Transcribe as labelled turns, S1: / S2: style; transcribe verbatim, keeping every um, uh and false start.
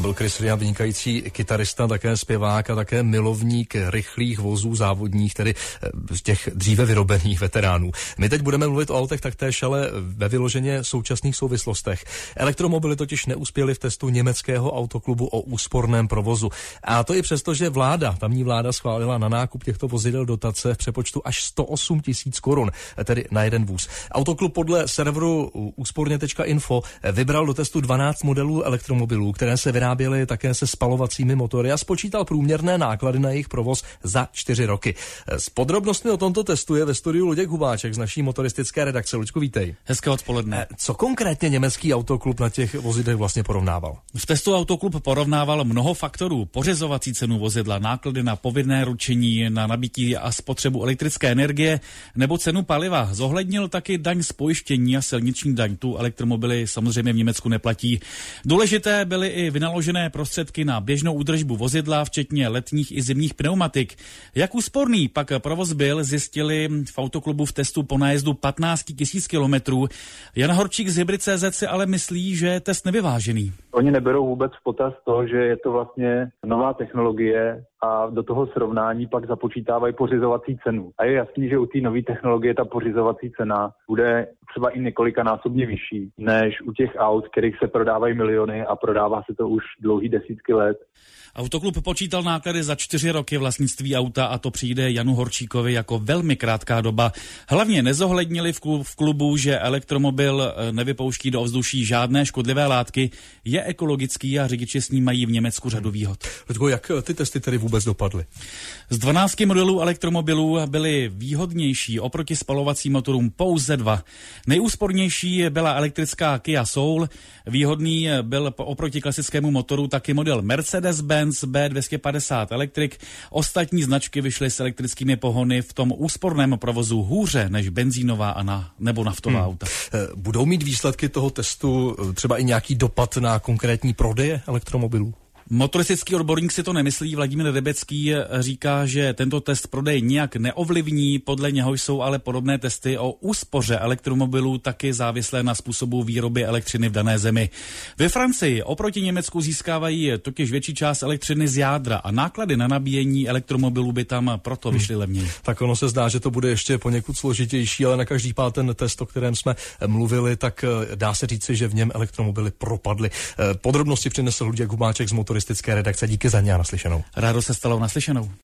S1: Byl Chris Rea, vynikající kytarista, také zpěvák a také milovník rychlých vozů závodních, tedy z těch dříve vyrobených veteránů. My teď budeme mluvit o autech taktéž, ale ve vyloženě současných souvislostech. Elektromobily totiž neuspěly v testu německého autoklubu o úsporném provozu. A to i přesto, že vláda, tamní vláda schválila na nákup těchto vozidel dotace v přepočtu až sto osm tisíc korun, tedy na jeden vůz. Autoklub podle serveru úsporně tečka info vybral do testu dvanáct modelů elektromobilů, které se vyráběly také se spalovacími motory a spočítal průměrné náklady na jejich provoz za čtyři roky. S podrobnostmi o tomto testu je ve studiu Luděk Hubáček z naší motoristické redakce. Luďku, vítej.
S2: Hezké odpoledne.
S1: Co konkrétně německý autoklub na těch vozidlech vlastně porovnával?
S2: V testu autoklub porovnával mnoho faktorů. Pořizovací cenu vozidla, náklady na povinné ručení, na nabití a spotřebu elektrické energie nebo cenu paliva. Zohlednil taky daň z pojištění a silniční daň. Tu elektromobily samozřejmě v Německu neplatí. Důležité byly i vynaložené prostředky na běžnou údržbu vozidla, včetně letních i zimních pneumatik. Jak úsporný pak provoz byl, zjistili v autoklubu v testu po nájezdu patnáct tisíc kilometrů. Jan Horčík z Hybrid tečka cé zet si ale myslí, že je test nevyvážený.
S3: Oni neberou vůbec v potaz to, že je to vlastně nová technologie a do toho srovnání pak započítávají pořizovací cenu. A je jasný, že u té nové technologie ta pořizovací cena bude třeba i několikanásobně vyšší než u těch aut, kterých se prodávají miliony a prodává se to už dlouhý desítky let.
S2: Autoklub počítal náklady za čtyři roky vlastnictví auta a to přijde Janu Horčíkovi jako velmi krátká doba. Hlavně nezohlednili v klubu, že elektromobil nevypouští do ovzduší žádné škodlivé látky, je ekologický a řidiči s ním mají v Německu řadu výhod.
S1: Ludko, jak ty testy tedy vůbec dopadly?
S2: Z dvanácti modelů elektromobilů byly výhodnější oproti spalovacím motorům pouze dva. Nejúspornější byla elektrická Kia Soul, výhodný byl oproti klasickému motoru taky model Mercedes-Benz bé dvě stě padesát Electric. Ostatní značky vyšly s elektrickými pohony v tom úsporném provozu hůře než benzínová a na, nebo naftová hmm. auta.
S1: Budou mít výsledky toho testu třeba i nějaký dopad na konkrétní prodeje elektromobilů?
S2: Motoristický odborník si to nemyslí. Vladimír Rebecký říká, že tento test prodej nijak neovlivní, podle něho jsou ale podobné testy o úspoře elektromobilů taky závislé na způsobu výroby elektřiny v dané zemi. Ve Francii oproti Německu získávají totiž větší část elektřiny z jádra a náklady na nabíjení elektromobilů by tam proto vyšly levněji. Hmm.
S1: Tak ono se zdá, že to bude ještě poněkud složitější, ale na každý pád ten test, o kterém jsme mluvili, tak dá se říci, že v něm elektromobily propadly. Podrobnosti přinesl Luděk Hubáček z motoristické redakce. Díky za ně a naslyšenou.
S2: Rádo se stalo, naslyšenou.